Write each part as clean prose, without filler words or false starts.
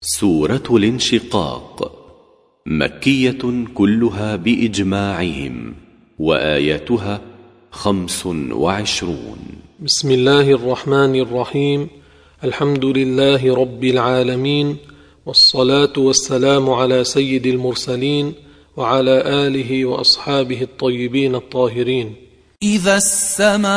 سورة الانشقاق مكية كلها بإجماعهم، وآياتها 25. بسم الله الرحمن الرحيم. الحمد لله رب العالمين، والصلاة والسلام على سيد المرسلين وعلى آله وأصحابه الطيبين الطاهرين. إذا السماء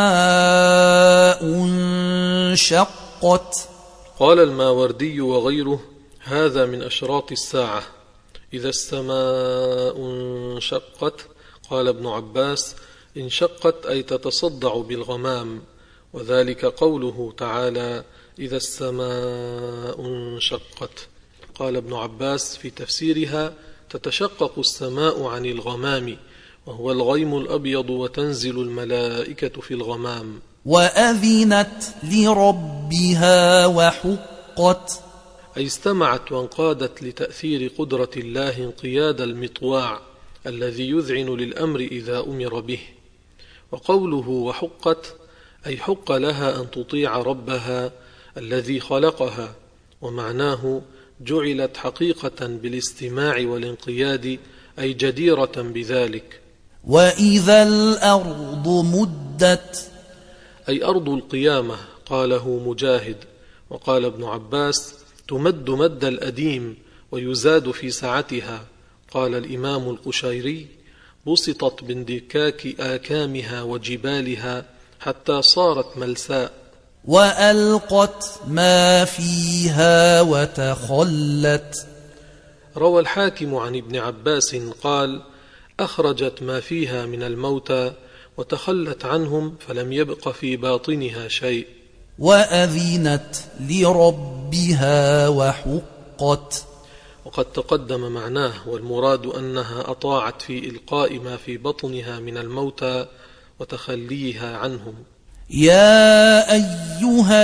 انشقت. قال الماوردي وغيره: هذا من أشراط الساعة. إذا السماء انشقت. قال ابن عباس: انشقت أي تتصدع بالغمام، وذلك قوله تعالى: إذا السماء انشقت. قال ابن عباس في تفسيرها: تتشقق السماء عن الغمام، وهو الغيم الأبيض، وتنزل الملائكة في الغمام. وأذنت لربها وحقت، أي استمعت وانقادت لتأثير قدرة الله انقياد المطواع الذي يذعن للأمر إذا أمر به. وقوله وحقت أي حق لها أن تطيع ربها الذي خلقها، ومعناه جعلت حقيقة بالاستماع والانقياد، أي جديرة بذلك. وإذا الأرض مدت، أي أرض القيامة. قاله مجاهد. وقال ابن عباس: تمد مد الأديم ويزاد في سعتها. قال الإمام القشيري: بسطت باندكاك آكامها وجبالها حتى صارت ملساء. وألقت ما فيها وتخلت. روى الحاكم عن ابن عباس قال: أخرجت ما فيها من الموتى وتخلت عنهم، فلم يبق في باطنها شيء. وأذنت لربها وحقت. وقد تقدم معناه، والمراد أنها أطاعت في إلقاء ما في بطنها من الموتى وتخليها عنهم. يا أيها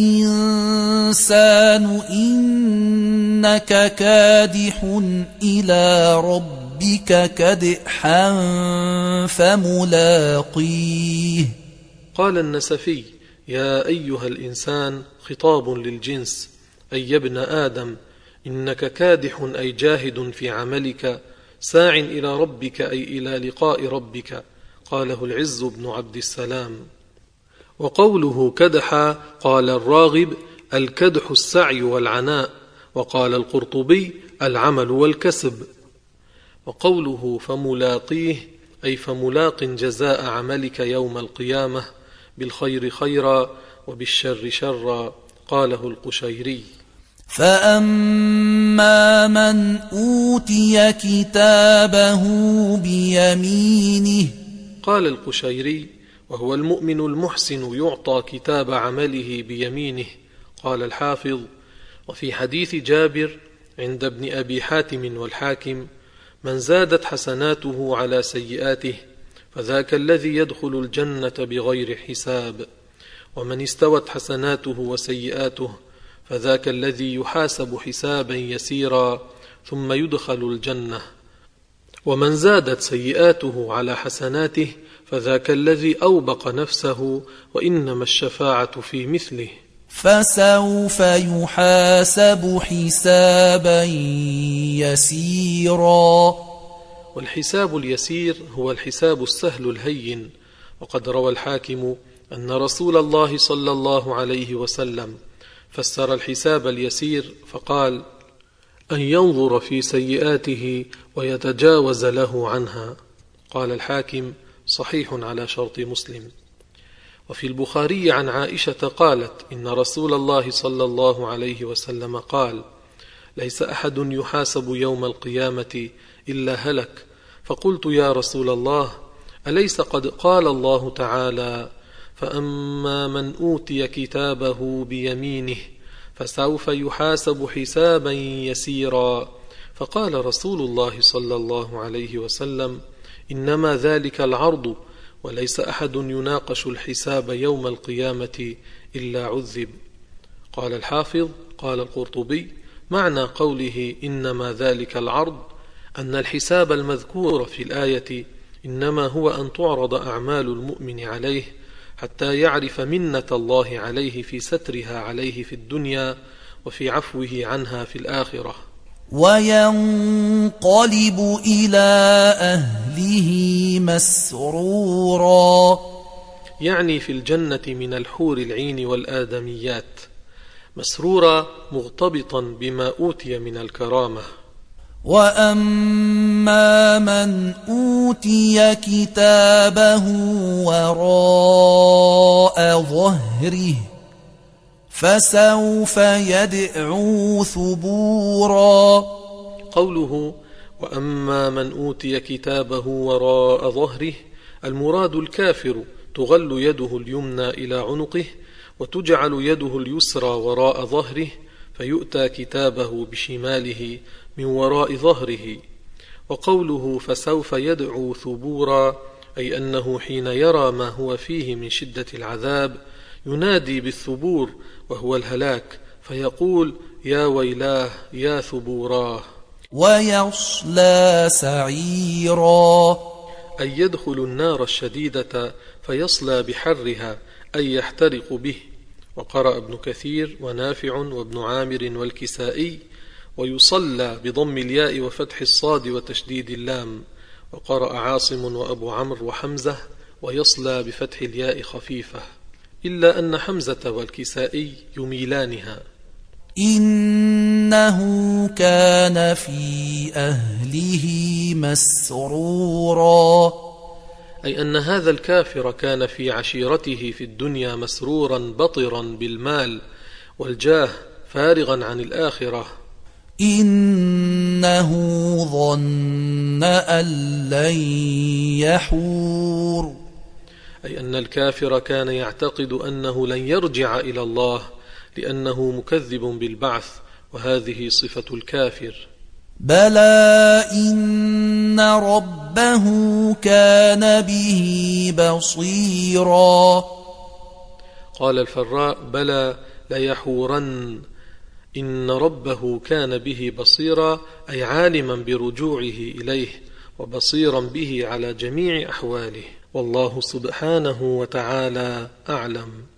الإنسان إنك كادح إلى ربك كدحا فملاقيه. قال النسفي: يا أيها الإنسان خطاب للجنس، أي يا ابن آدم، إنك كادح أي جاهد في عملك، ساع إلى ربك أي إلى لقاء ربك. قاله العز بن عبد السلام. وقوله كدح، قال الراغب: الكدح السعي والعناء. وقال القرطبي: العمل والكسب. وقوله فملاقيه أي فملاق جزاء عملك يوم القيامة، بالخير خيرا وبالشر شرا. قاله القشيري. فأما من أوتي كتابه بيمينه. قال القشيري: وهو المؤمن المحسن يعطى كتاب عمله بيمينه. قال الحافظ: وفي حديث جابر عند ابن أبي حاتم والحاكم: من زادت حسناته على سيئاته فذاك الذي يدخل الجنة بغير حساب، ومن استوت حسناته وسيئاته فذاك الذي يحاسب حسابا يسيرا ثم يدخل الجنة، ومن زادت سيئاته على حسناته فذاك الذي أوبق نفسه، وإنما الشفاعة في مثله. فسوف يحاسب حسابا يسيرا. والحساب اليسير هو الحساب السهل الهين. وقد روى الحاكم أن رسول الله صلى الله عليه وسلم فسر الحساب اليسير فقال: أن ينظر في سيئاته ويتجاوز له عنها. قال الحاكم: صحيح على شرط مسلم. وفي البخاري عن عائشة قالت: إن رسول الله صلى الله عليه وسلم قال: ليس أحد يحاسب يوم القيامة إلا هلك. فقلت: يا رسول الله، أليس قد قال الله تعالى: فأما من أوتي كتابه بيمينه فسوف يحاسب حسابا يسيرا. فقال رسول الله صلى الله عليه وسلم: إنما ذلك العرض، وليس أحد يناقش الحساب يوم القيامة إلا عذب. قال الحافظ: قال القرطبي: معنى قوله إنما ذلك العرض أن الحساب المذكور في الآية إنما هو أن تعرض أعمال المؤمن عليه حتى يعرف منة الله عليه في سترها عليه في الدنيا وفي عفوه عنها في الآخرة. وينقلب إلى أهله مسرورا، يعني في الجنة من الحور العين والآدميات، مسرورا مغتبطا بما أوتي من الكرامة. وأما من أوتي كتابه وراء ظهره فسوف يدعو ثبورا. قوله وأما من أوتي كتابه وراء ظهره، المراد الكافر تغل يده اليمنى إلى عنقه وتجعل يده اليسرى وراء ظهره، فيؤتى كتابه بشماله من وراء ظهره. وقوله فسوف يدعو ثبورا، أي أنه حين يرى ما هو فيه من شدة العذاب ينادي بالثبور وهو الهلاك، فيقول يا ويلاه يا ثبوراه. ويصلى سعيرا، أي يدخل النار الشديدة فيصلى بحرها، أي يحترق به. وقرأ ابن كثير ونافع وابن عامر والكسائي ويصلى بضم الياء وفتح الصاد وتشديد اللام. وقرأ عاصم وأبو عمرو وحمزة ويصلى بفتح الياء خفيفة، إلا أن حمزة والكسائي يميلانها. إنه كان في أهله مسرورا، أي أن هذا الكافر كان في عشيرته في الدنيا مسرورا بطرا بالمال والجاه فارغا عن الآخرة. إنه ظن أن لن يحور، أي أن الكافر كان يعتقد أنه لن يرجع إلى الله لأنه مكذب بالبعث، وهذه صفة الكافر. بلى إن ربه كان به بصيرا. قال الفراء بلى ليحورن، إن ربه كان به بصيرا، أي عالما برجوعه إليه وبصيرا به على جميع أحواله. والله سبحانه وتعالى أعلم.